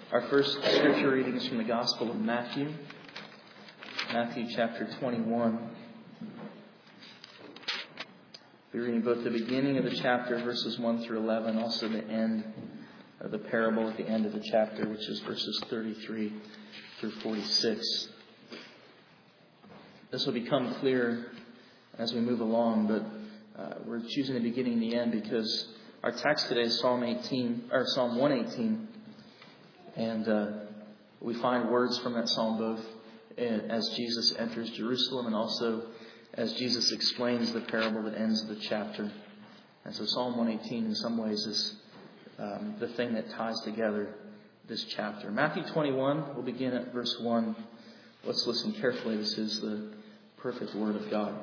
Our first scripture reading is from the Gospel of Matthew. Matthew chapter 21. We're reading both the beginning of the chapter, verses 1 through 11, also the end of the parable at the end of the chapter, which is verses 33 through 46. This will become clear as we move along, but we're choosing the beginning and the end because our text today is Psalm 118. And we find words from that psalm both as Jesus enters Jerusalem and also as Jesus explains the parable that ends the chapter. And so Psalm 118 in some ways is the thing that ties together this chapter. Matthew 21, we'll begin at verse 1. Let's listen carefully. This is the perfect word of God.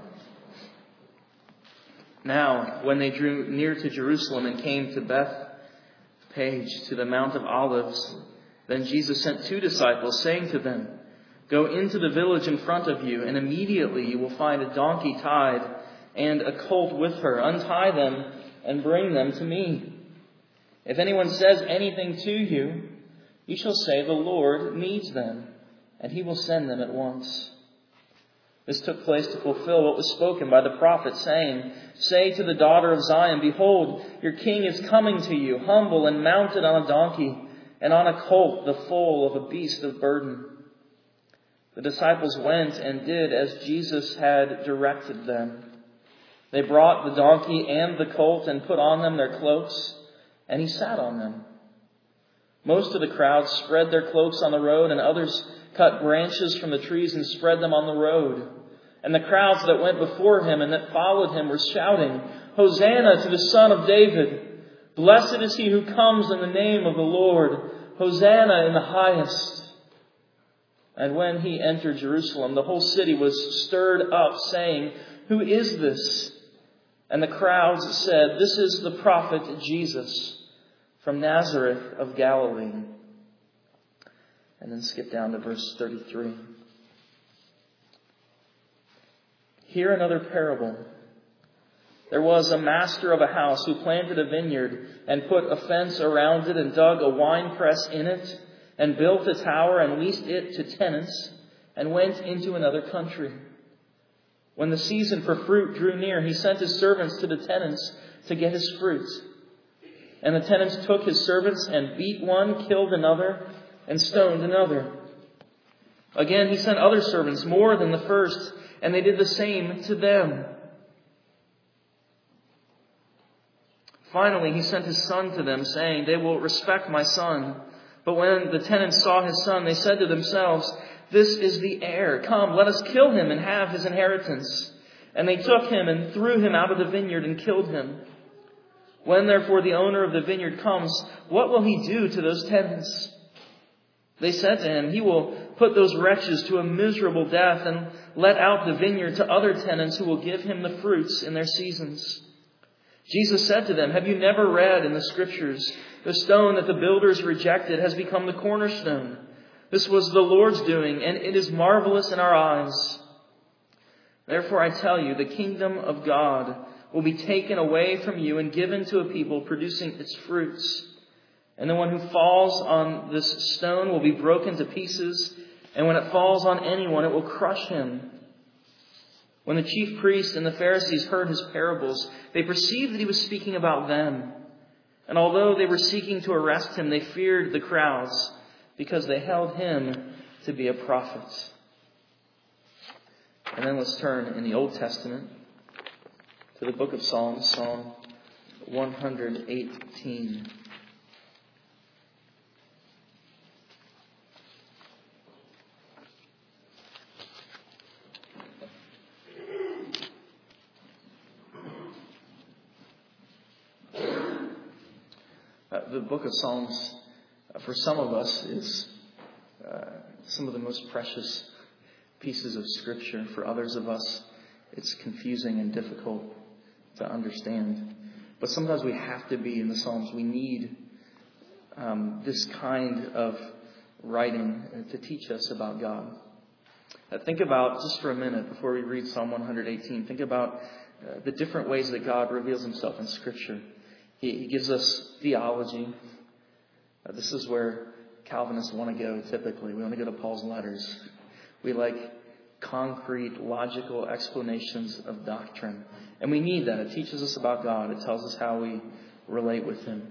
Now, when they drew near to Jerusalem and came to Bethphage, to the Mount of Olives, then Jesus sent 2 disciples, saying to them, "Go into the village in front of you, and immediately you will find a donkey tied and a colt with her. Untie them and bring them to me. If anyone says anything to you, you shall say, 'The Lord needs them,' and he will send them at once." This took place to fulfill what was spoken by the prophet, saying, "Say to the daughter of Zion, Behold, your king is coming to you, humble and mounted on a donkey, and on a colt, the foal of a beast of burden." The disciples went and did as Jesus had directed them. They brought the donkey and the colt and put on them their cloaks, and he sat on them. Most of the crowd spread their cloaks on the road, and others cut branches from the trees and spread them on the road. And the crowds that went before him and that followed him were shouting, "Hosanna to the Son of David! Blessed is he who comes in the name of the Lord! Hosanna in the highest!" And when he entered Jerusalem, the whole city was stirred up, saying, "Who is this?" And the crowds said, "This is the prophet Jesus from Nazareth of Galilee." And then skip down to verse 33. Hear another parable. There was a master of a house who planted a vineyard and put a fence around it and dug a winepress in it and built a tower and leased it to tenants and went into another country. When the season for fruit drew near, he sent his servants to the tenants to get his fruit. And the tenants took his servants and beat one, killed another, and stoned another. Again, he sent other servants, more than the first, and they did the same to them. Finally, he sent his son to them, saying, "They will respect my son." But when the tenants saw his son, they said to themselves, "This is the heir. Come, let us kill him and have his inheritance." And they took him and threw him out of the vineyard and killed him. When therefore the owner of the vineyard comes, what will he do to those tenants? They said to him, "He will put those wretches to a miserable death and let out the vineyard to other tenants who will give him the fruits in their seasons." Jesus said to them, "Have you never read in the Scriptures, the stone that the builders rejected has become the cornerstone? This was the Lord's doing, and it is marvelous in our eyes. Therefore I tell you, the kingdom of God will be taken away from you and given to a people producing its fruits. And the one who falls on this stone will be broken to pieces, and when it falls on anyone, it will crush him." When the chief priests and the Pharisees heard his parables, they perceived that he was speaking about them. And although they were seeking to arrest him, they feared the crowds, because they held him to be a prophet. And then let's turn in the Old Testament to the book of Psalms, Psalm 118. The book of Psalms, for some of us, is some of the most precious pieces of Scripture. For others of us, it's confusing and difficult to understand. But sometimes we have to be in the Psalms. We need this kind of writing to teach us about God. Think about, just for a minute, before we read Psalm 118, think about the different ways that God reveals himself in Scripture. He gives us theology. This is where Calvinists want to go typically. We want to go to Paul's letters. We like concrete, logical explanations of doctrine. And we need that. It teaches us about God. It tells us how we relate with Him.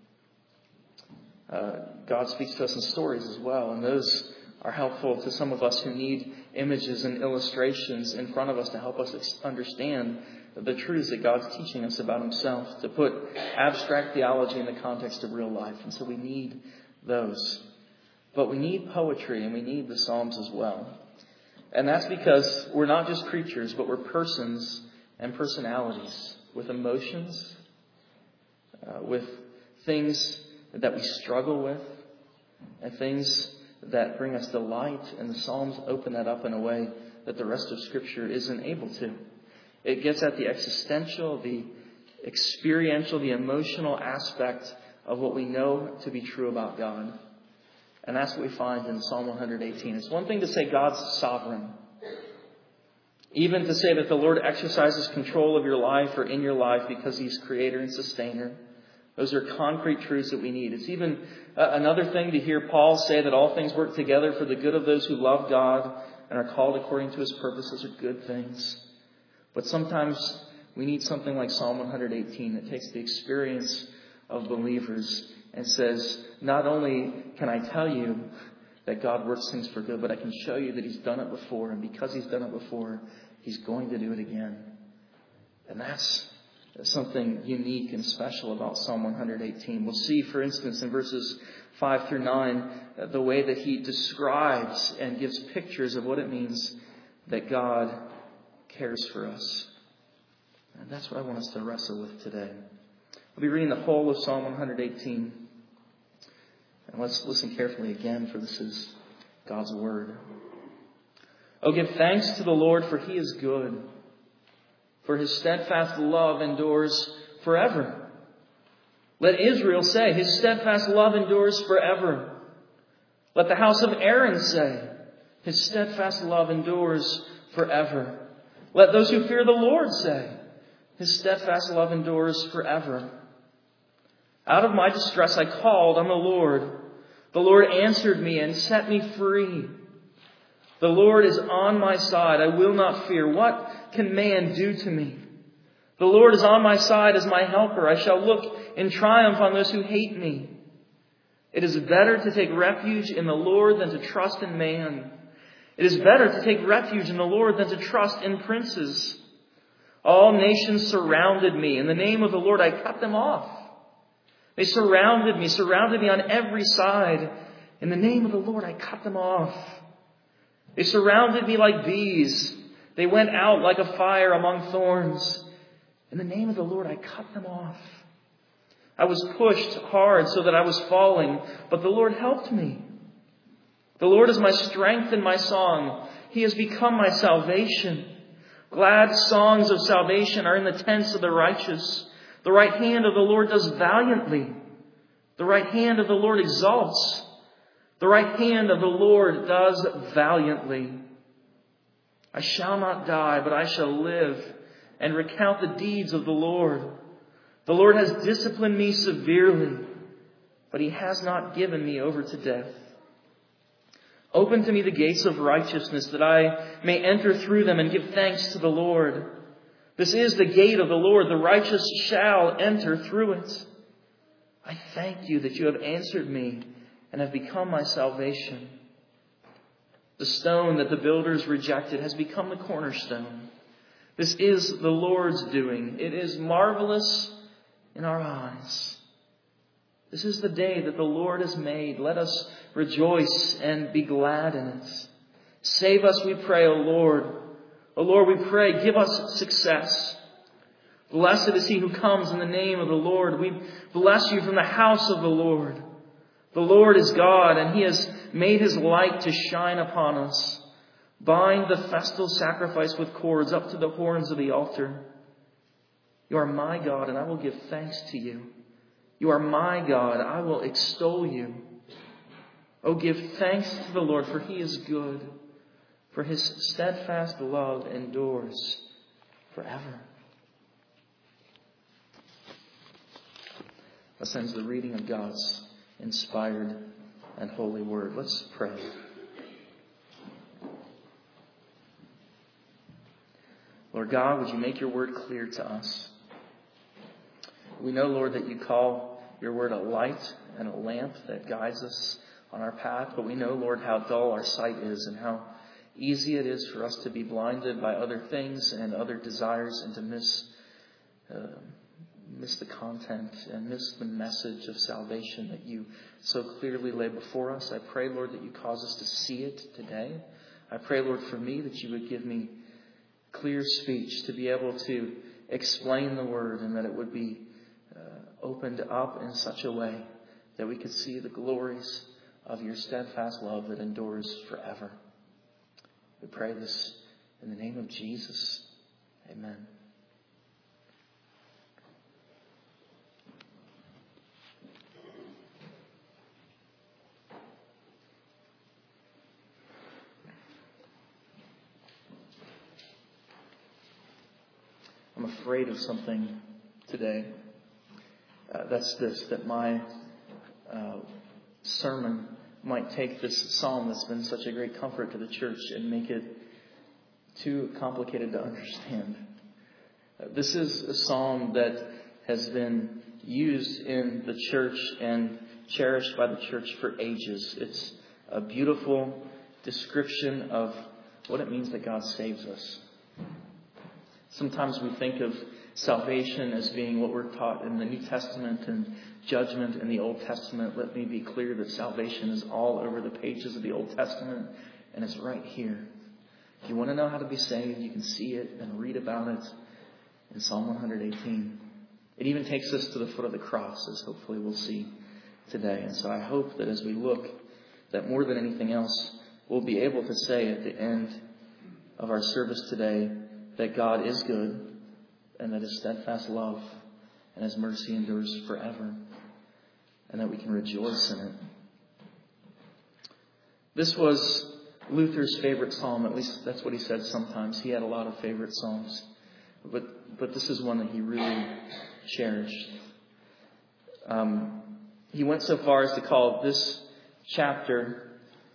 God speaks to us in stories as well, and those are helpful to some of us who need images and illustrations in front of us to help us understand the truths that God's teaching us about Himself, to put abstract theology in the context of real life. And so we need those. But we need poetry, and we need the Psalms as well. And that's because we're not just creatures, but we're persons and personalities with emotions, with things that we struggle with, and things that bring us delight. And the Psalms open that up in a way that the rest of Scripture isn't able to. It gets at the existential, the experiential, the emotional aspect of what we know to be true about God. And that's what we find in Psalm 118. It's one thing to say God's sovereign. Even to say that the Lord exercises control of your life or in your life because He's creator and sustainer. Those are concrete truths that we need. It's even another thing to hear Paul say that all things work together for the good of those who love God and are called according to His purpose. Those are good things. But sometimes we need something like Psalm 118 that takes the experience of believers and says, not only can I tell you that God works things for good, but I can show you that He's done it before. And because He's done it before, He's going to do it again. And that's something unique and special about Psalm 118. We'll see, for instance, in verses 5 through 9, the way that he describes and gives pictures of what it means that God cares for us. And that's what I want us to wrestle with today. I'll be reading the whole of Psalm 118. And let's listen carefully again, for this is God's Word. Oh, give thanks to the Lord, for He is good. For His steadfast love endures forever. Let Israel say, His steadfast love endures forever. Let the house of Aaron say, His steadfast love endures forever. Let those who fear the Lord say, His steadfast love endures forever. Out of my distress I called on the Lord. The Lord answered me and set me free. The Lord is on my side. I will not fear. What can man do to me? The Lord is on my side as my helper. I shall look in triumph on those who hate me. It is better to take refuge in the Lord than to trust in man. It is better to take refuge in the Lord than to trust in princes. All nations surrounded me. In the name of the Lord I cut them off. They surrounded me on every side. In the name of the Lord I cut them off. They surrounded me like bees. They went out like a fire among thorns. In the name of the Lord I cut them off. I was pushed hard so that I was falling, but the Lord helped me. The Lord is my strength and my song. He has become my salvation. Glad songs of salvation are in the tents of the righteous. The right hand of the Lord does valiantly. The right hand of the Lord exalts. The right hand of the Lord does valiantly. I shall not die, but I shall live and recount the deeds of the Lord. The Lord has disciplined me severely, but He has not given me over to death. Open to me the gates of righteousness, that I may enter through them and give thanks to the Lord. This is the gate of the Lord. The righteous shall enter through it. I thank you that you have answered me and have become my salvation. The stone that the builders rejected has become the cornerstone. This is the Lord's doing. It is marvelous in our eyes. This is the day that the Lord has made. Let us rejoice and be glad in it. Save us, we pray, O Lord. O Lord, we pray, give us success. Blessed is he who comes in the name of the Lord. We bless you from the house of the Lord. The Lord is God, and He has made His light to shine upon us. Bind the festal sacrifice with cords up to the horns of the altar. You are my God, and I will give thanks to you. You are my God, I will extol you. Oh, give thanks to the Lord, for He is good, for His steadfast love endures forever. Thus ends the reading of God's inspired and holy word. Let's pray. Lord God, would you make your word clear to us? We know, Lord, that you call your word a light and a lamp that guides us on our path. But we know, Lord, how dull our sight is and how easy it is for us to be blinded by other things and other desires and to miss the content and miss the message of salvation that you so clearly lay before us. I pray, Lord, that you cause us to see it today. I pray, Lord, for me that you would give me clear speech to be able to explain the word, and that it would be opened up in such a way that we could see the glories of your steadfast love that endures forever. We pray this in the name of Jesus. Amen. I'm afraid of something today. That my sermon might take this psalm that's been such a great comfort to the church and make it too complicated to understand. This is a psalm that has been used in the church and cherished by the church for ages. It's a beautiful description of what it means that God saves us. Sometimes we think of salvation as being what we're taught in the New Testament and judgment in the Old Testament. Let me be clear that salvation is all over the pages of the Old Testament, and it's right here. If you want to know how to be saved, you can see it and read about it in Psalm 118. It even takes us to the foot of the cross, as hopefully we'll see today. And so I hope that as we look, that more than anything else, we'll be able to say at the end of our service today that God is good and that his steadfast love and his mercy endures forever, and that we can rejoice in it. This was Luther's favorite psalm. At least that's what he said sometimes. He had a lot of favorite psalms. But this is one that he really cherished. He went so far as to call this chapter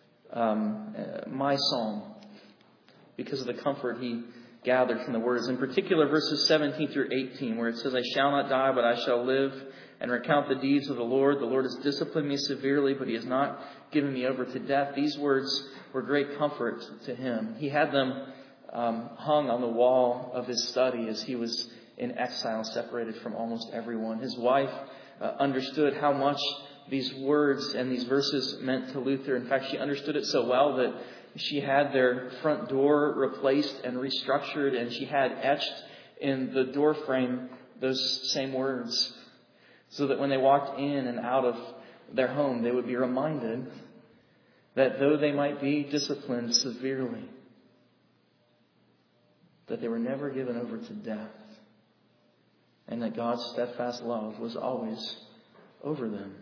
my psalm, because of the comfort he gathered from the words. In particular, verses 17 through 18, where it says, I shall not die, but I shall live and recount the deeds of the Lord. The Lord has disciplined me severely, but he has not given me over to death. These words were great comfort to him. He had them hung on the wall of his study as he was in exile, separated from almost everyone. His wife understood how much these words and these verses meant to Luther. In fact, she understood it so well that she had their front door replaced and restructured, and she had etched in the door frame those same words, so that when they walked in and out of their home, they would be reminded that though they might be disciplined severely, that they were never given over to death, and that God's steadfast love was always over them.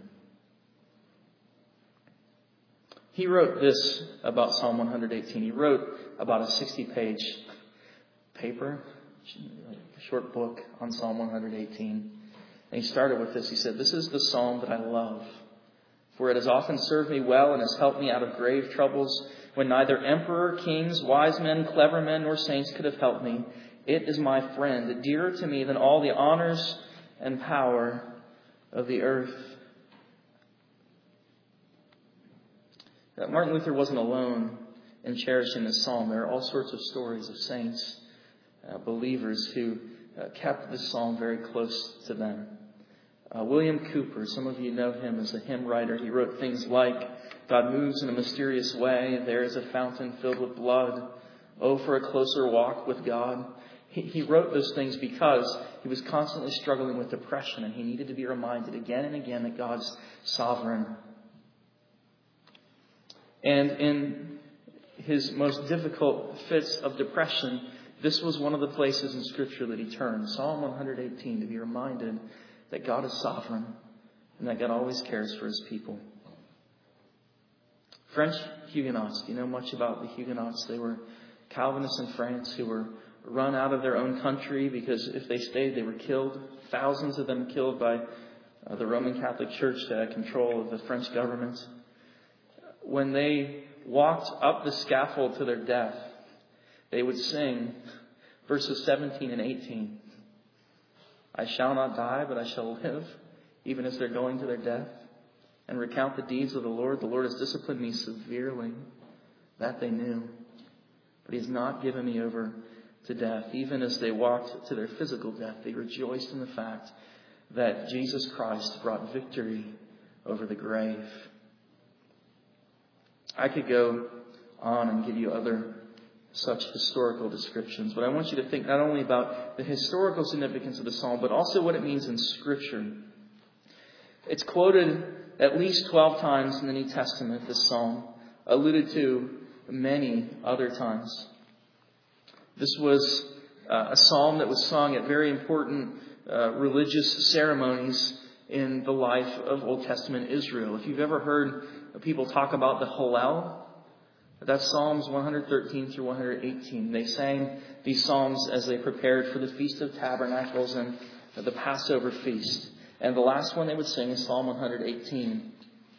He wrote this about Psalm 118. He wrote about a 60-page paper, a short book on Psalm 118. And he started with this. He said, this is the psalm that I love, for it has often served me well and has helped me out of grave troubles when neither emperor, kings, wise men, clever men, nor saints could have helped me. It is my friend, dearer to me than all the honors and power of the earth. Martin Luther wasn't alone in cherishing this psalm. There are all sorts of stories of saints, believers who kept this psalm very close to them. William Cowper, some of you know him as a hymn writer. He wrote things like, God moves in a mysterious way. There is a fountain filled with blood. Oh, for a closer walk with God. He wrote those things because he was constantly struggling with depression, and he needed to be reminded again and again that God's sovereign. And in his most difficult fits of depression, this was one of the places in Scripture that he turned, Psalm 118, to be reminded that God is sovereign and that God always cares for his people. French Huguenots. Do you know much about the Huguenots? They were Calvinists in France who were run out of their own country because if they stayed, they were killed. Thousands of them killed by the Roman Catholic Church that had control of the French government. when they walked up the scaffold to their death, they would sing verses 17 and 18. I shall not die, but I shall live, even as they're going to their death, and recount the deeds of the Lord. The Lord has disciplined me severely. That they knew. But He has not given me over to death. Even as they walked to their physical death, they rejoiced in the fact that Jesus Christ brought victory over the grave. I could go on and give you other such historical descriptions, but I want you to think not only about the historical significance of the psalm, but also what it means in Scripture. It's quoted at least 12 times in the New Testament, this psalm, alluded to many other times. This was a psalm that was sung at very important religious ceremonies in the life of Old Testament Israel. If you've ever heard people talk about the Hallel, that's Psalms 113 through 118. They sang these psalms as they prepared for the Feast of Tabernacles and the Passover feast. And the last one they would sing is Psalm 118.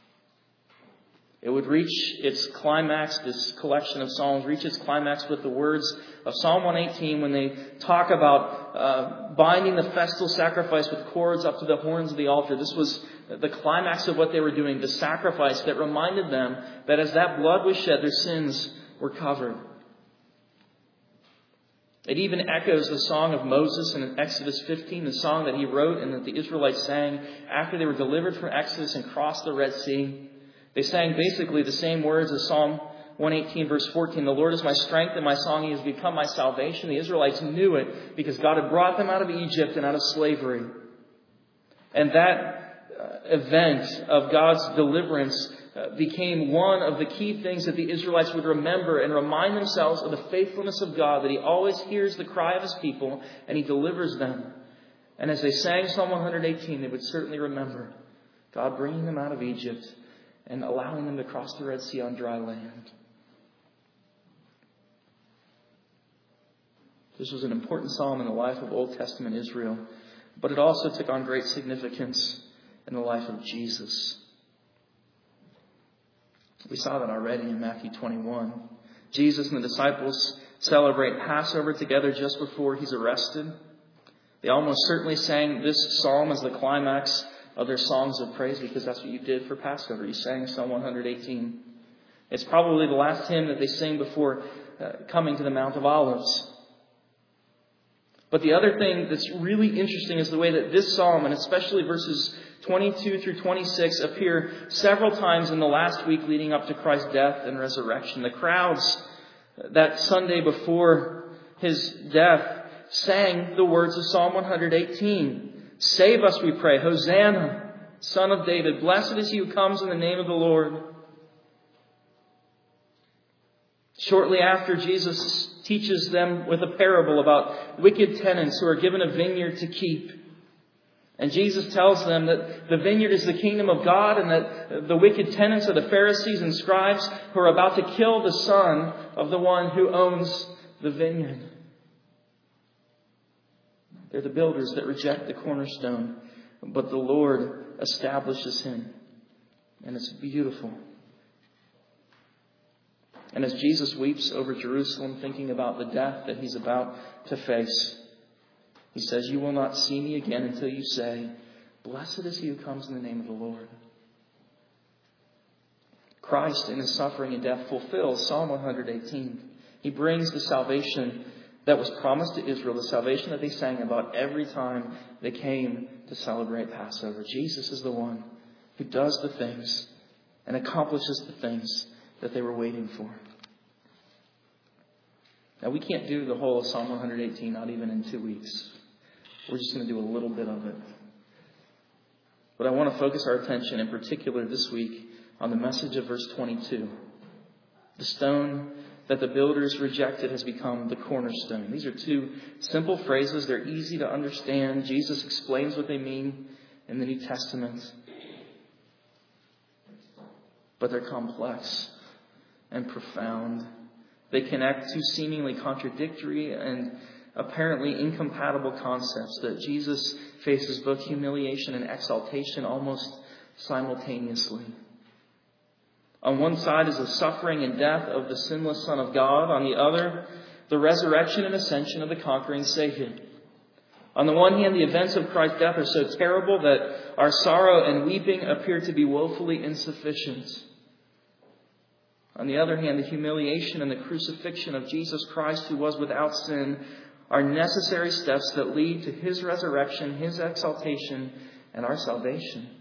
It would reach its climax, this collection of psalms, reach its climax with the words of Psalm 118 when they talk about binding the festal sacrifice with cords up to the horns of the altar. This was the climax of what they were doing, the sacrifice that reminded them that as that blood was shed, their sins were covered. It even echoes the song of Moses in Exodus 15, the song that he wrote and that the Israelites sang after they were delivered from Exodus and crossed the Red Sea. They sang basically the same words as Psalm 118 verse 14. The Lord is my strength and my song. He has become my salvation. The Israelites knew it because God had brought them out of Egypt and out of slavery. And that event of God's deliverance became one of the key things that the Israelites would remember and remind themselves of the faithfulness of God, that He always hears the cry of His people and He delivers them. And as they sang Psalm 118, they would certainly remember God bringing them out of Egypt and allowing them to cross the Red Sea on dry land. This was an important psalm in the life of Old Testament Israel, but it also took on great significance in the life of Jesus. We saw that already in Matthew 21. Jesus and the disciples celebrate Passover together just before He's arrested. They almost certainly sang this psalm as the climax of their songs of praise, because that's what you did for Passover. You sang Psalm 118. It's probably the last hymn that they sing before coming to the Mount of Olives. But the other thing that's really interesting is the way that this psalm, and especially verses 22 through 26, appear several times in the last week leading up to Christ's death and resurrection. The crowds that Sunday before His death sang the words of Psalm 118. Save us, we pray. Hosanna, Son of David. Blessed is He who comes in the name of the Lord. Shortly after, Jesus teaches them with a parable about wicked tenants who are given a vineyard to keep. And Jesus tells them that the vineyard is the kingdom of God and that the wicked tenants are the Pharisees and scribes who are about to kill the son of the one who owns the vineyard. They're the builders that reject the cornerstone, but the Lord establishes him. And it's beautiful. And as Jesus weeps over Jerusalem, thinking about the death that He's about to face, He says, you will not see me again until you say, blessed is He who comes in the name of the Lord. Christ in His suffering and death fulfills Psalm 118. He brings the salvation that was promised to Israel, the salvation that they sang about every time they came to celebrate Passover. Jesus is the one who does the things and accomplishes the things that they were waiting for. Now, we can't do the whole of Psalm 118, not even in 2 weeks. We're just going to do a little bit of it. But I want to focus our attention in particular this week on the message of verse 22. The stone that the builders rejected has become the cornerstone. These are two simple phrases. They're easy to understand. Jesus explains what they mean in the New Testament. But they're complex and profound. They connect two seemingly contradictory and apparently incompatible concepts that Jesus faces both humiliation and exaltation almost simultaneously. On one side is the suffering and death of the sinless Son of God. On the other, the resurrection and ascension of the conquering Savior. On the one hand, the events of Christ's death are so terrible that our sorrow and weeping appear to be woefully insufficient. On the other hand, the humiliation and the crucifixion of Jesus Christ, who was without sin, are necessary steps that lead to His resurrection, His exaltation, and our salvation.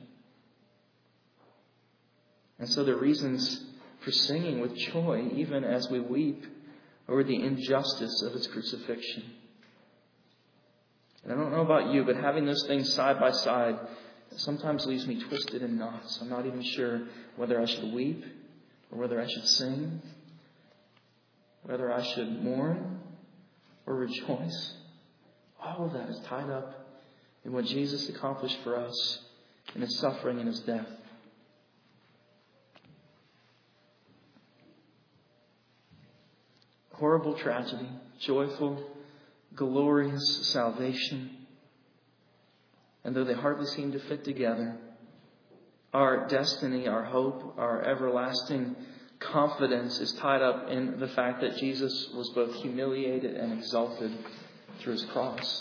And so there are reasons for singing with joy, even as we weep over the injustice of His crucifixion. And I don't know about you, but having those things side by side sometimes leaves me twisted in knots. I'm not even sure whether I should weep or whether I should sing, whether I should mourn or rejoice. All of that is tied up in what Jesus accomplished for us in His suffering and His death. Horrible tragedy, joyful, glorious salvation. And though they hardly seem to fit together, our destiny, our hope, our everlasting confidence is tied up in the fact that Jesus was both humiliated and exalted through His cross.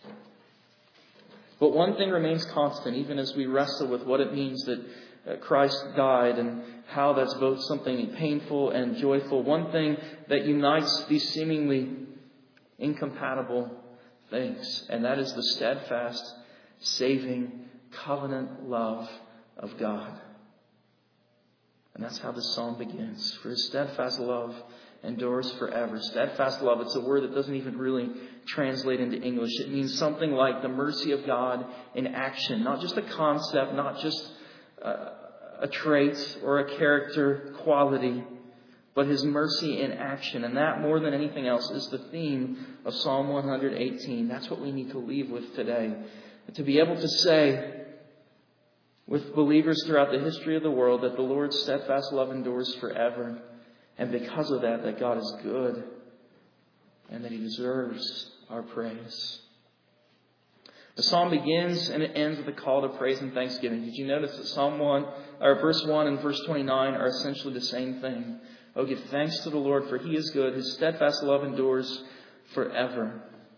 But one thing remains constant, even as we wrestle with what it means that Christ died and how that's both something painful and joyful. One thing that unites these seemingly incompatible things, and that is the steadfast, saving, covenant love of God. And that's how this psalm begins. For His steadfast love endures forever. Steadfast love, it's a word that doesn't even really translate into English. It means something like the mercy of God in action. Not just a concept, not just a trait or a character quality, but His mercy in action. And that, more than anything else, is the theme of Psalm 118. That's what we need to leave with today. To be able to say with believers throughout the history of the world that the Lord's steadfast love endures forever. And because of that, that God is good and that He deserves our praise. The psalm begins and it ends with a call to praise and thanksgiving. Did you notice that verse 1 and verse 29 are essentially the same thing? Oh, give thanks to the Lord, for He is good. His steadfast love endures forever.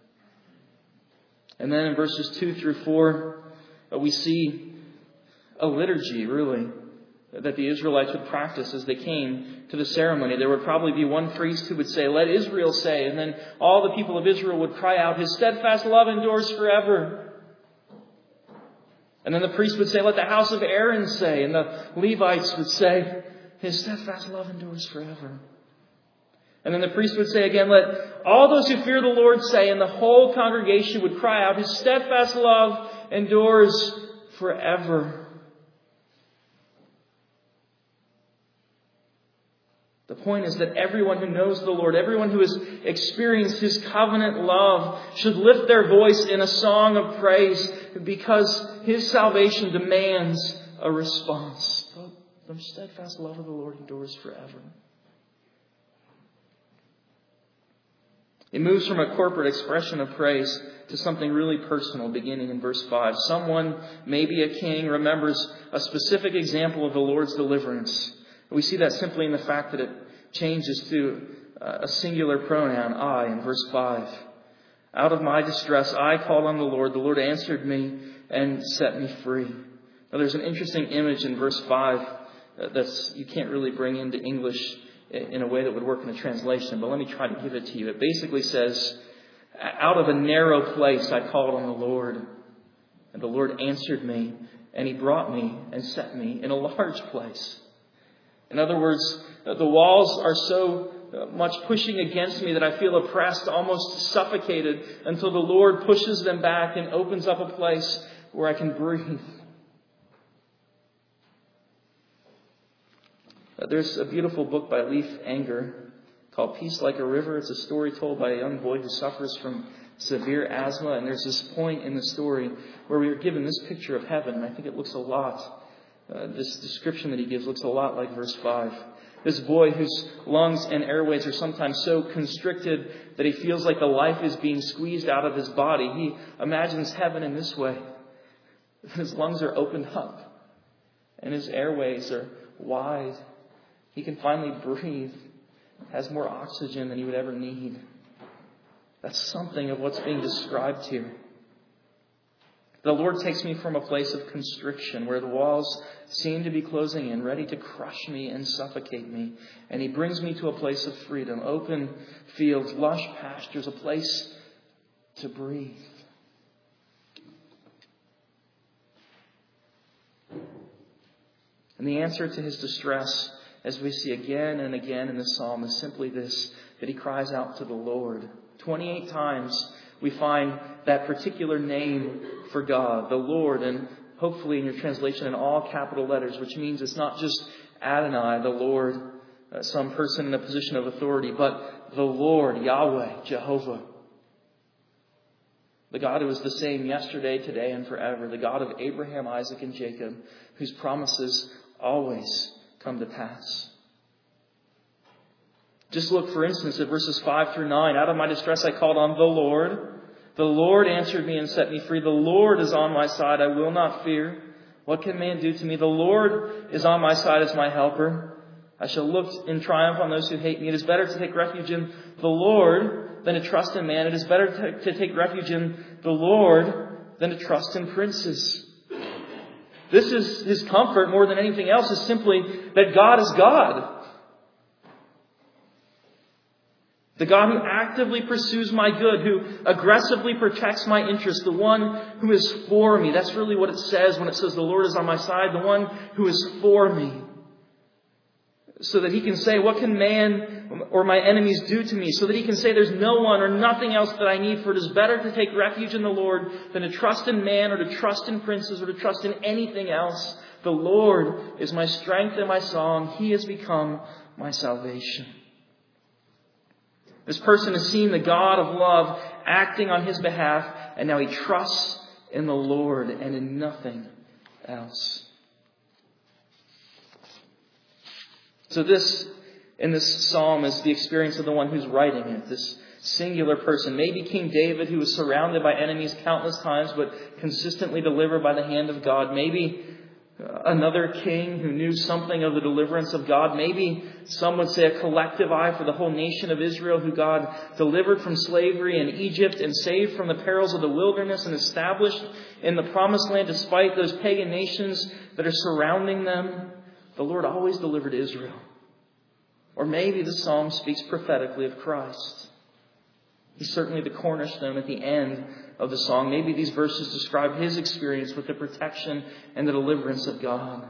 And then in verses 2 through 4, we see a liturgy, really, that the Israelites would practice as they came to the ceremony. There would probably be one priest who would say, "Let Israel say," and then all the people of Israel would cry out, "His steadfast love endures forever." And then the priest would say, "Let the house of Aaron say," and the Levites would say, "His steadfast love endures forever." And then the priest would say again, "Let all those who fear the Lord say," and the whole congregation would cry out, "His steadfast love endures forever." The point is that everyone who knows the Lord, everyone who has experienced His covenant love, should lift their voice in a song of praise because His salvation demands a response. The steadfast love of the Lord endures forever. It moves from a corporate expression of praise to something really personal, beginning in verse 5. Someone, maybe a king, remembers a specific example of the Lord's deliverance. We see that simply in the fact that it changes to a singular pronoun, I, in verse 5. Out of my distress, I called on the Lord answered me and set me free. Now, there's an interesting image in verse 5 that's you can't really bring into English in a way that would work in a translation, but let me try to give it to you. It basically says, out of a narrow place I called on the Lord, and the Lord answered me, and He brought me and set me in a large place. In other words, the walls are so much pushing against me that I feel oppressed, almost suffocated, until the Lord pushes them back and opens up a place where I can breathe. There's a beautiful book by Leif Anger called Peace Like a River. It's a story told by a young boy who suffers from severe asthma. And there's this point in the story where we are given this picture of heaven. And I think it looks a lot, this description that he gives looks a lot like verse 5. This boy whose lungs and airways are sometimes so constricted that he feels like the life is being squeezed out of his body. He imagines heaven in this way. His lungs are opened up and his airways are wide He can finally breathe, has more oxygen than he would ever need. That's something of what's being described here. The Lord takes me from a place of constriction where the walls seem to be closing in, ready to crush me and suffocate me. And He brings me to a place of freedom, open fields, lush pastures, a place to breathe. And the answer to his distress, as we see again and again in the psalm, is simply this, that he cries out to the Lord. 28 times we find that particular name for God, the Lord, and hopefully in your translation in all capital letters, which means it's not just Adonai, the Lord, some person in a position of authority, but the Lord, Yahweh, Jehovah. The God who is the same yesterday, today, and forever. The God of Abraham, Isaac, and Jacob, whose promises always come to pass. Just look, for instance, at verses 5 through 9. Out of my distress I called on the Lord. The Lord answered me and set me free. The Lord is on my side. I will not fear. What can man do to me? The Lord is on my side as my helper. I shall look in triumph on those who hate me. It is better to take refuge in the Lord than to trust in man. It is better to take refuge in the Lord than to trust in princes. This is his comfort more than anything else, is simply that God is God. The God who actively pursues my good, who aggressively protects my interest, the one who is for me. That's really what it says when it says the Lord is on my side, the one who is for me. So that he can say, what can man or my enemies do to me? So that he can say there's no one or nothing else that I need, for it is better to take refuge in the Lord than to trust in man or to trust in princes or to trust in anything else. The Lord is my strength and my song. He has become my salvation. This person has seen the God of love acting on his behalf, and now he trusts in the Lord and in nothing else. So this, in this psalm, is the experience of the one who's writing it, this singular person. Maybe King David, who was surrounded by enemies countless times, but consistently delivered by the hand of God. Maybe another king who knew something of the deliverance of God. Maybe some would say a collective eye for the whole nation of Israel, who God delivered from slavery in Egypt and saved from the perils of the wilderness and established in the promised land despite those pagan nations that are surrounding them. The Lord always delivered Israel. Or maybe the psalm speaks prophetically of Christ. He's certainly the cornerstone at the end of the song. Maybe these verses describe his experience with the protection and the deliverance of God.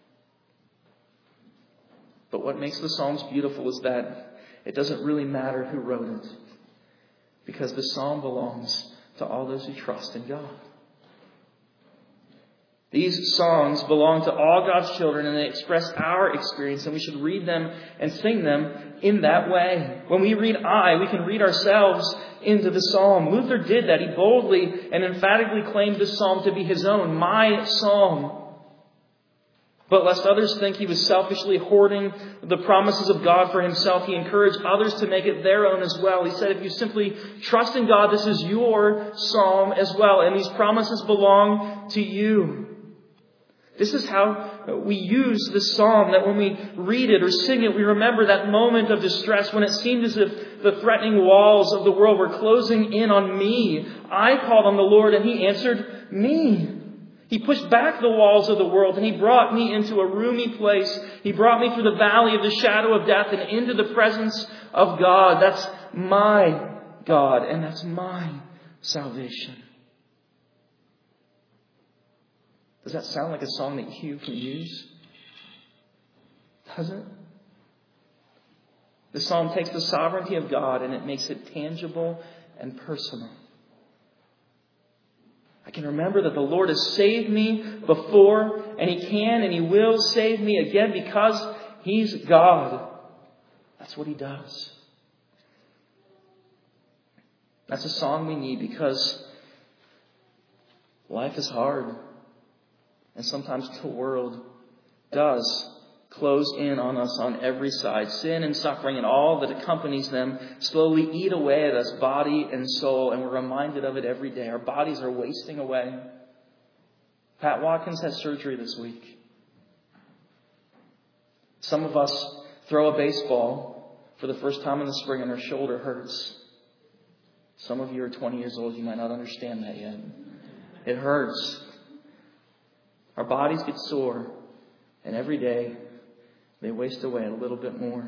But what makes the Psalms beautiful is that it doesn't really matter who wrote it, because the psalm belongs to all those who trust in God. These songs belong to all God's children, and they express our experience, and we should read them and sing them in that way. When we read I, we can read ourselves into the psalm. Luther did that. He boldly and emphatically claimed this psalm to be his own, my psalm. But lest others think he was selfishly hoarding the promises of God for himself, he encouraged others to make it their own as well. He said, if you simply trust in God, this is your psalm as well, and these promises belong to you. This is how we use the psalm, that when we read it or sing it, we remember that moment of distress when it seemed as if the threatening walls of the world were closing in on me. I called on the Lord and he answered me. He pushed back the walls of the world and he brought me into a roomy place. He brought me through the valley of the shadow of death and into the presence of God. That's my God and that's my salvation. Does that sound like a song that you can use? Does it? The psalm takes the sovereignty of God and it makes it tangible and personal. I can remember that the Lord has saved me before, and he can and he will save me again because he's God. That's what he does. That's a song we need because life is hard. And sometimes the world does close in on us on every side. Sin and suffering and all that accompanies them slowly eat away at us, body and soul, and we're reminded of it every day. Our bodies are wasting away. Pat Watkins had surgery this week. Some of us throw a baseball for the first time in the spring and her shoulder hurts. Some of you are 20 years old. You might not understand that yet. It hurts. Our bodies get sore. And every day, they waste away a little bit more.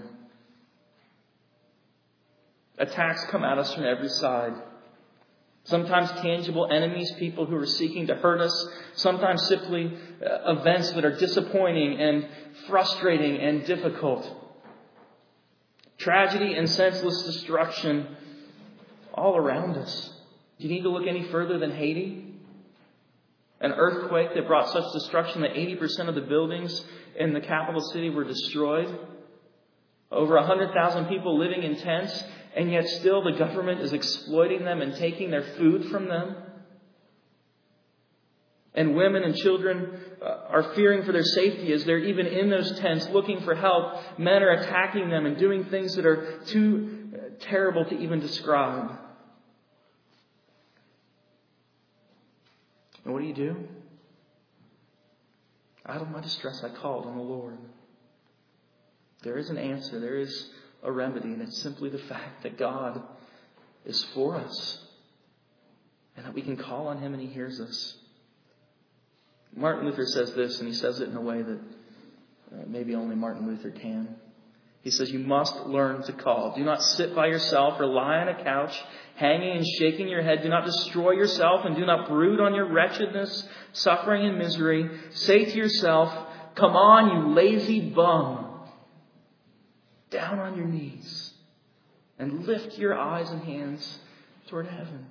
Attacks come at us from every side. Sometimes tangible enemies, people who are seeking to hurt us. Sometimes simply events that are disappointing and frustrating and difficult. Tragedy and senseless destruction all around us. Do you need to look any further than Haiti? An earthquake that brought such destruction that 80% of the buildings in the capital city were destroyed. Over 100,000 people living in tents. And yet still the government is exploiting them and taking their food from them. And women and children are fearing for their safety as they're even in those tents looking for help. Men are attacking them and doing things that are too terrible to even describe. And what do? Out of my distress I called on the Lord. There is an answer. There is a remedy, and it's simply the fact that God is for us and that we can call on Him and He hears us. Martin Luther says this, and he says it in a way that maybe only Martin Luther can. He says, you must learn to call. Do not sit by yourself or lie on a couch, hanging and shaking your head. Do not destroy yourself and do not brood on your wretchedness, suffering, and misery. Say to yourself, come on, you lazy bum. Down on your knees and lift your eyes and hands toward heaven.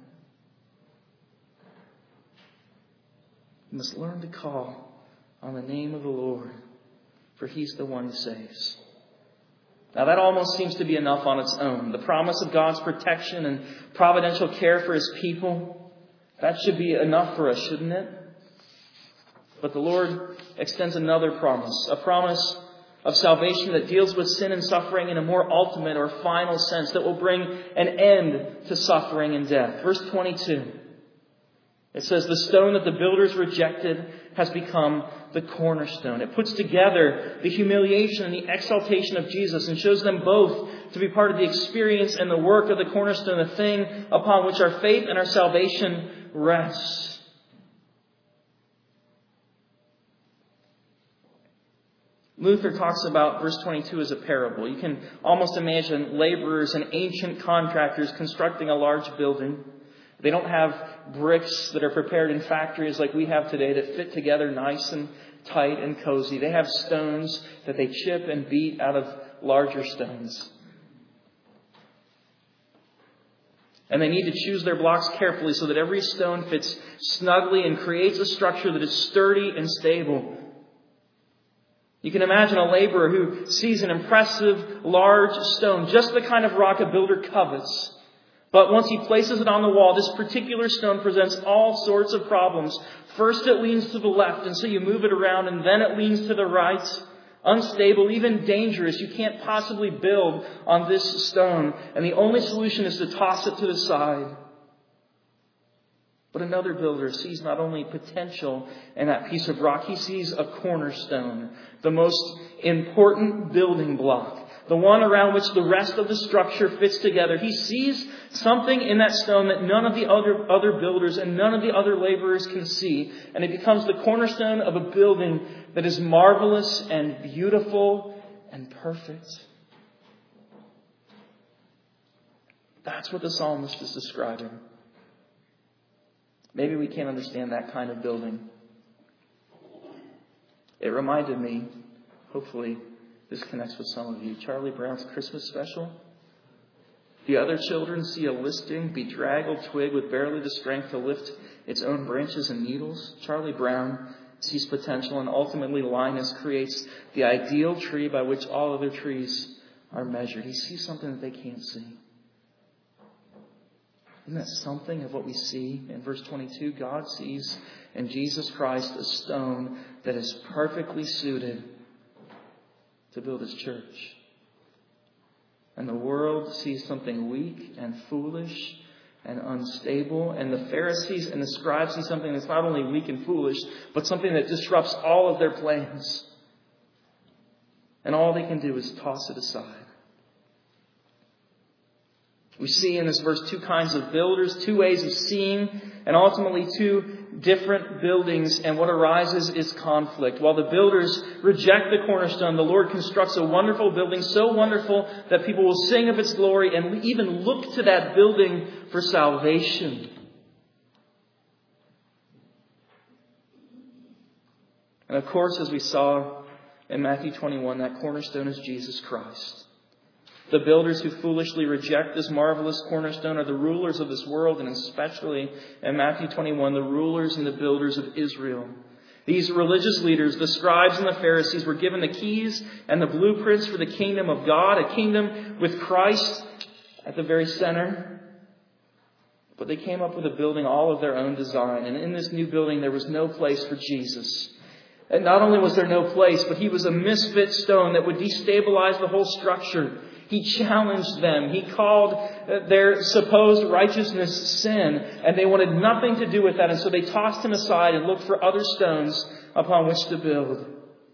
You must learn to call on the name of the Lord, for He's the one who saves. Now that almost seems to be enough on its own. The promise of God's protection and providential care for His people, that should be enough for us, shouldn't it? But the Lord extends another promise, a promise of salvation that deals with sin and suffering in a more ultimate or final sense that will bring an end to suffering and death. Verse 22. It says, the stone that the builders rejected has become the cornerstone. It puts together the humiliation and the exaltation of Jesus and shows them both to be part of the experience and the work of the cornerstone, the thing upon which our faith and our salvation rests. Luther talks about verse 22 as a parable. You can almost imagine laborers and ancient contractors constructing a large building. They don't have bricks that are prepared in factories like we have today that fit together nice and tight and cozy. They have stones that they chip and beat out of larger stones. And they need to choose their blocks carefully so that every stone fits snugly and creates a structure that is sturdy and stable. You can imagine a laborer who sees an impressive, large stone, just the kind of rock a builder covets. But once he places it on the wall, this particular stone presents all sorts of problems. First it leans to the left, and so you move it around, and then it leans to the right. Unstable, even dangerous. You can't possibly build on this stone. And the only solution is to toss it to the side. But another builder sees not only potential in that piece of rock, he sees a cornerstone, the most important building block, the one around which the rest of the structure fits together. He sees something in that stone that none of the other builders and none of the other laborers can see. And it becomes the cornerstone of a building that is marvelous and beautiful and perfect. That's what the psalmist is describing. Maybe we can't understand that kind of building. It reminded me, hopefully this connects with some of you, Charlie Brown's Christmas special. The other children see a listing, bedraggled twig with barely the strength to lift its own branches and needles. Charlie Brown sees potential, and ultimately Linus creates the ideal tree by which all other trees are measured. He sees something that they can't see. Isn't that something of what we see in verse 22? God sees in Jesus Christ a stone that is perfectly suited to build His church. And the world sees something weak and foolish and unstable. And the Pharisees and the scribes see something that's not only weak and foolish, but something that disrupts all of their plans. And all they can do is toss it aside. We see in this verse two kinds of builders, two ways of seeing, and ultimately two different buildings. And what arises is conflict. While the builders reject the cornerstone, the Lord constructs a wonderful building, so wonderful that people will sing of its glory and even look to that building for salvation. And of course, as we saw in Matthew 21, that cornerstone is Jesus Christ. The builders who foolishly reject this marvelous cornerstone are the rulers of this world, and especially in Matthew 21, the rulers and the builders of Israel. These religious leaders, the scribes and the Pharisees, were given the keys and the blueprints for the kingdom of God, a kingdom with Christ at the very center. But they came up with a building all of their own design, and in this new building there was no place for Jesus. And not only was there no place, but he was a misfit stone that would destabilize the whole structure. He challenged them. He called their supposed righteousness sin, and they wanted nothing to do with that. And so they tossed him aside and looked for other stones upon which to build.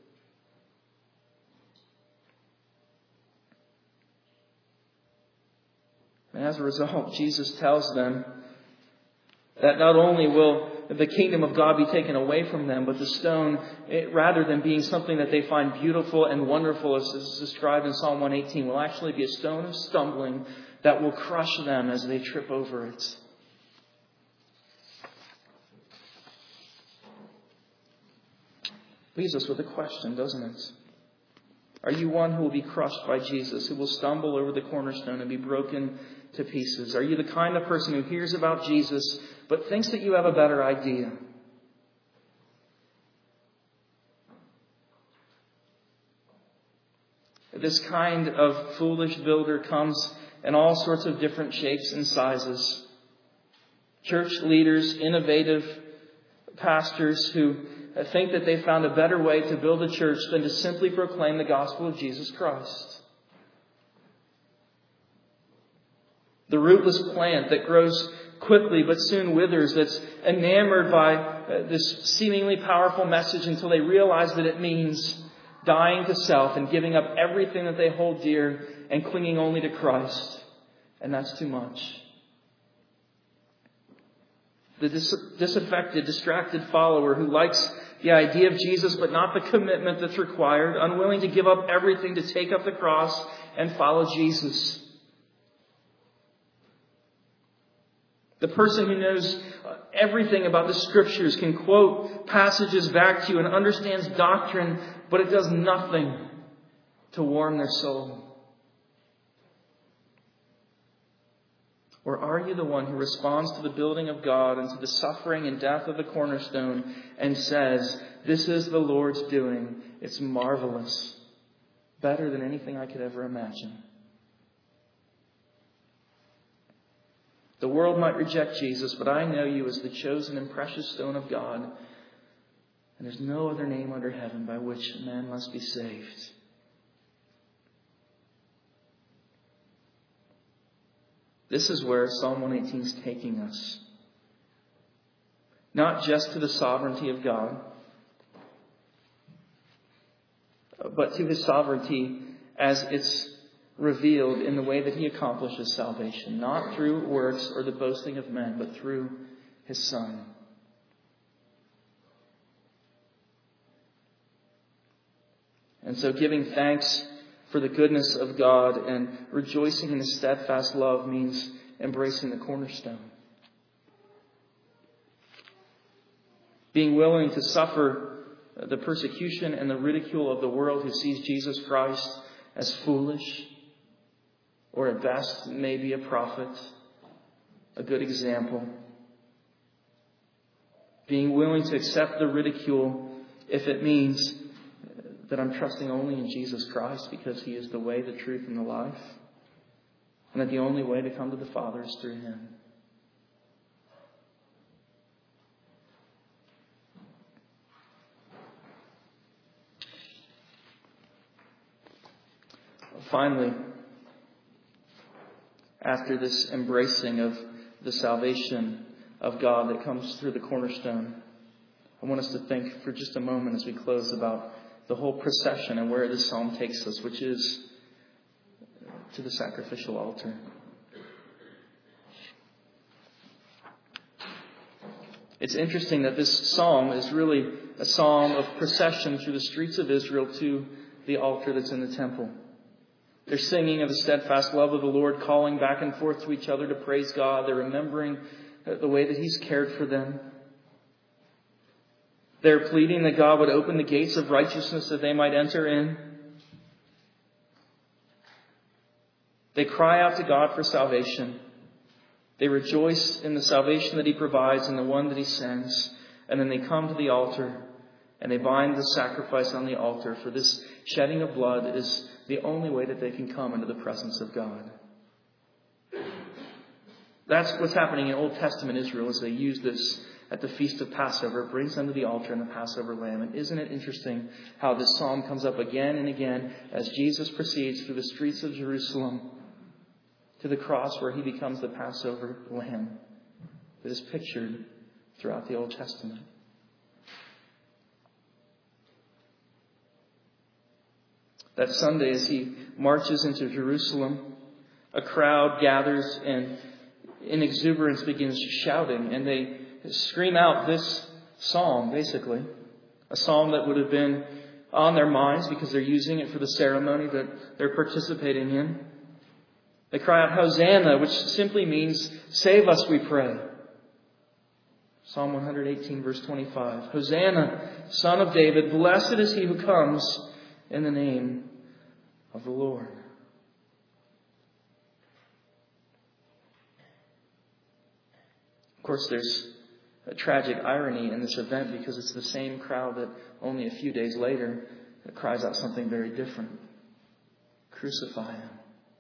And as a result, Jesus tells them that not only will the kingdom of God be taken away from them, but the stone, rather than being something that they find beautiful and wonderful, as is described in Psalm 118, will actually be a stone of stumbling that will crush them as they trip over it. Leaves us with a question, doesn't it? Are you one who will be crushed by Jesus, who will stumble over the cornerstone and be broken to pieces? Are you the kind of person who hears about Jesus but thinks that you have a better idea? This kind of foolish builder comes in all sorts of different shapes and sizes. Church leaders, innovative pastors who think that they found a better way to build a church than to simply proclaim the gospel of Jesus Christ. The rootless plant that grows quickly but soon withers, that's enamored by this seemingly powerful message until they realize that it means dying to self and giving up everything that they hold dear and clinging only to Christ. And that's too much. The disaffected, distracted follower who likes the idea of Jesus but not the commitment that's required, unwilling to give up everything to take up the cross and follow Jesus. The person who knows everything about the Scriptures, can quote passages back to you and understands doctrine, but it does nothing to warm their soul. Or are you the one who responds to the building of God and to the suffering and death of the cornerstone and says, "This is the Lord's doing. It's marvelous. Better than anything I could ever imagine." The world might reject Jesus, but I know you as the chosen and precious stone of God. And there's no other name under heaven by which man must be saved. This is where Psalm 118 is taking us. Not just to the sovereignty of God, but to His sovereignty as it's revealed in the way that He accomplishes salvation. Not through works or the boasting of men, but through His Son. And so giving thanks for the goodness of God and rejoicing in His steadfast love means embracing the cornerstone. Being willing to suffer the persecution and the ridicule of the world who sees Jesus Christ as foolish, or at best maybe a prophet, a good example. Being willing to accept the ridicule if it means that I'm trusting only in Jesus Christ because He is the way, the truth, and the life. And that the only way to come to the Father is through Him. Finally, after this embracing of the salvation of God that comes through the cornerstone, I want us to think for just a moment as we close about the whole procession and where this psalm takes us, which is to the sacrificial altar. It's interesting that this psalm is really a psalm of procession through the streets of Israel to the altar that's in the temple. They're singing of the steadfast love of the Lord, calling back and forth to each other to praise God. They're remembering the way that He's cared for them. They're pleading that God would open the gates of righteousness that they might enter in. They cry out to God for salvation. They rejoice in the salvation that He provides and the one that He sends. And then they come to the altar and they bind the sacrifice on the altar, for this shedding of blood is the only way that they can come into the presence of God. That's what's happening in Old Testament Israel as they use this at the Feast of Passover. It brings them to the altar and the Passover lamb. And isn't it interesting how this psalm comes up again and again as Jesus proceeds through the streets of Jerusalem to the cross where He becomes the Passover lamb that is pictured throughout the Old Testament. That Sunday, as He marches into Jerusalem, a crowd gathers and in exuberance begins shouting, and they scream out this psalm, basically. A psalm that would have been on their minds because they're using it for the ceremony that they're participating in. They cry out, Hosanna, which simply means, save us, we pray. Psalm 118, verse 25. Hosanna, Son of David, blessed is He who comes in the name of the Lord. Of course, there's a tragic irony in this event because it's the same crowd that only a few days later cries out something very different. Crucify Him.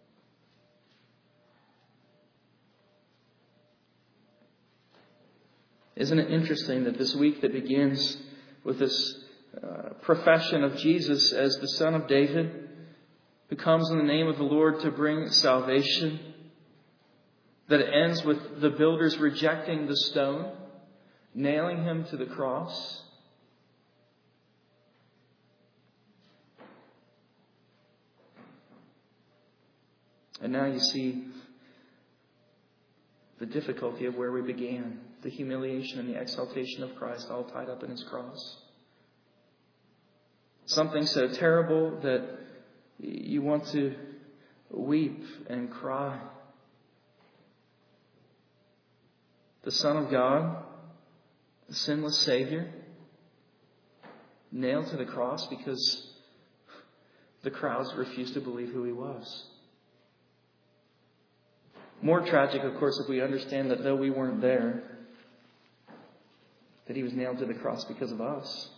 Isn't it interesting that this week that begins with this profession of Jesus as the Son of David, who comes in the name of the Lord to bring salvation, that it ends with the builders rejecting the stone, nailing Him to the cross? And now you see the difficulty of where we began. The humiliation and the exaltation of Christ all tied up in His cross. Something so terrible that you want to weep and cry. The Son of God, the sinless Savior, nailed to the cross because the crowds refused to believe who He was. More tragic, of course, if we understand that though we weren't there, that He was nailed to the cross because of us,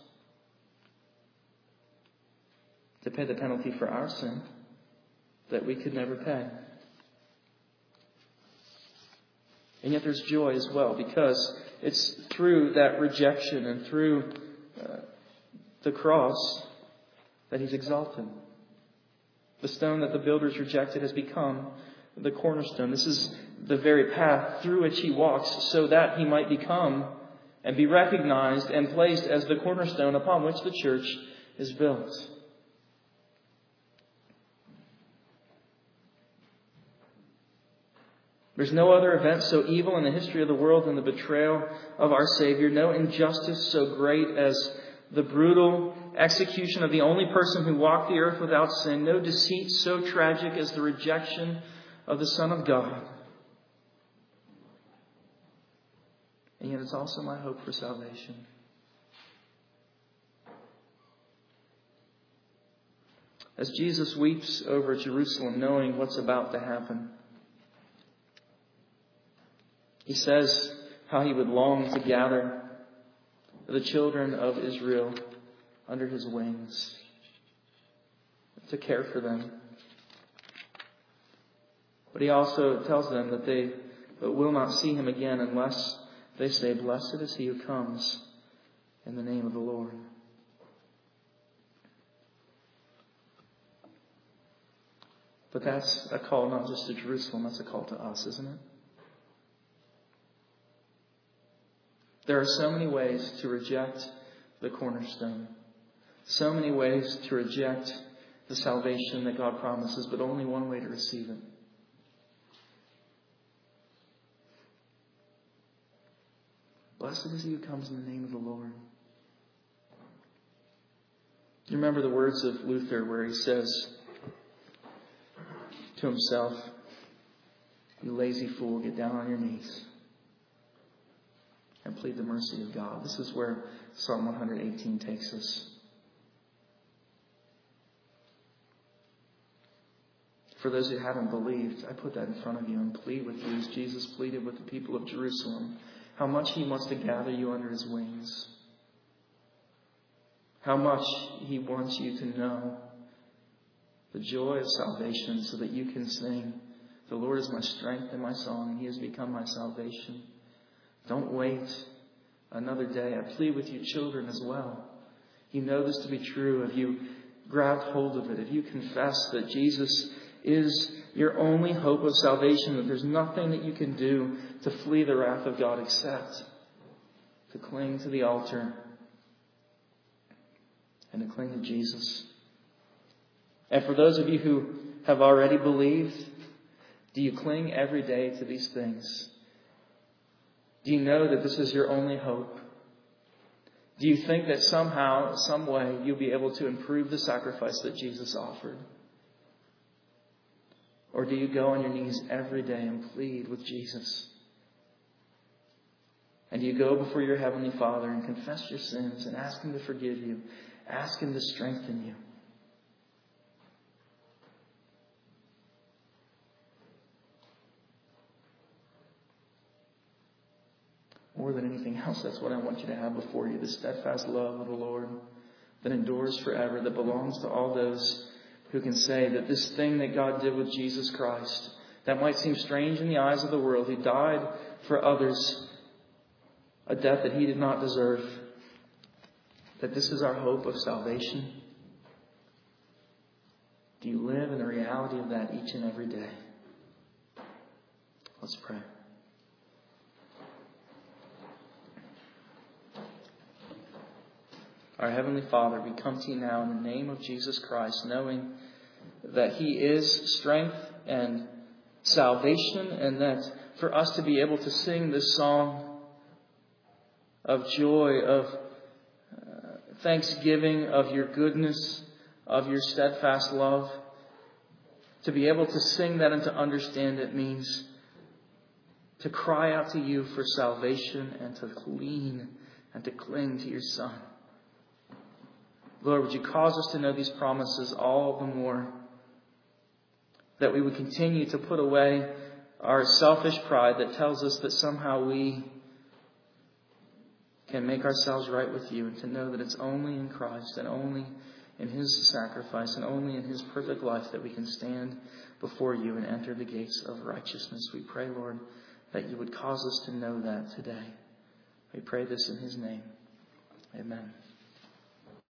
to pay the penalty for our sin that we could never pay. And yet there's joy as well, because it's through that rejection and through the cross that He's exalted. The stone that the builders rejected has become the cornerstone. This is the very path through which He walks so that He might become and be recognized and placed as the cornerstone upon which the church is built. There's no other event so evil in the history of the world than the betrayal of our Savior. No injustice so great as the brutal execution of the only person who walked the earth without sin. No deceit so tragic as the rejection of the Son of God. And yet it's also my hope for salvation. As Jesus weeps over Jerusalem, knowing what's about to happen, He says how He would long to gather the children of Israel under His wings, to care for them. But He also tells them that they will not see Him again unless they say, blessed is He who comes in the name of the Lord. But that's a call not just to Jerusalem, that's a call to us, isn't it? There are so many ways to reject the cornerstone. So many ways to reject the salvation that God promises, but only one way to receive it. Blessed is he who comes in the name of the Lord. You remember the words of Luther where he says to himself, "You lazy fool, get down on your knees and plead the mercy of God." This is where Psalm 118 takes us. For those who haven't believed, I put that in front of you and plead with you as Jesus pleaded with the people of Jerusalem, how much he wants to gather you under his wings. How much he wants you to know the joy of salvation so that you can sing, "The Lord is my strength and my song, and he has become my salvation." Don't wait another day. I plead with you children as well. You know this to be true. If you grabbed hold of it, if you confess that Jesus is your only hope of salvation, that there's nothing that you can do to flee the wrath of God except to cling to the altar and to cling to Jesus. And for those of you who have already believed, do you cling every day to these things? Do you know that this is your only hope? Do you think that somehow, some way, you'll be able to improve the sacrifice that Jesus offered? Or do you go on your knees every day and plead with Jesus? And you go before your Heavenly Father and confess your sins and ask him to forgive you, ask him to strengthen you? More than anything else, that's what I want you to have before you, the steadfast love of the Lord that endures forever, that belongs to all those who can say that this thing that God did with Jesus Christ, that might seem strange in the eyes of the world, he died for others, a death that he did not deserve, that this is our hope of salvation. Do you live in the reality of that each and every day? Let's pray. Our Heavenly Father, we come to you now in the name of Jesus Christ, knowing that he is strength and salvation, and that for us to be able to sing this song of joy, of thanksgiving, of your goodness, of your steadfast love, to be able to sing that and to understand it means to cry out to you for salvation and to lean and to cling to your Son. Lord, would you cause us to know these promises all the more, that we would continue to put away our selfish pride that tells us that somehow we can make ourselves right with you, and to know that it's only in Christ and only in his sacrifice and only in his perfect life that we can stand before you and enter the gates of righteousness. We pray, Lord, that you would cause us to know that today. We pray this in his name. Amen.